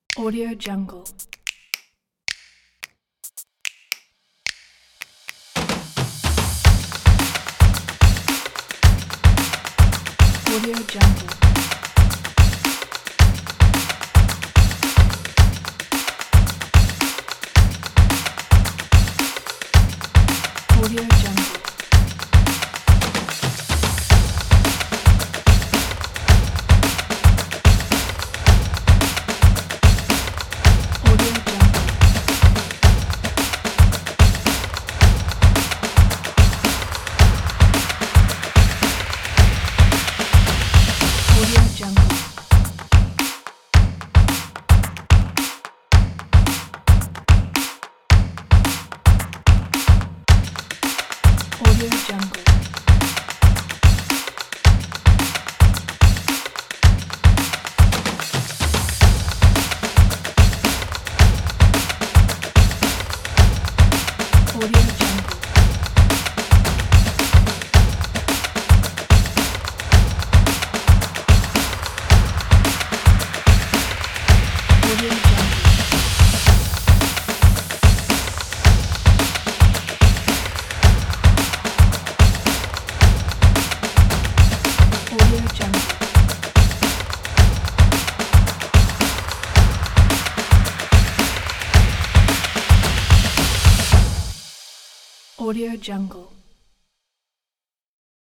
Audio Jungle. Audio Jungle. Audio Jungle. Audio Jungle. Audio Jungle. Audio Jungle. Audio Jungle. Audio Jungle. Audio Jungle.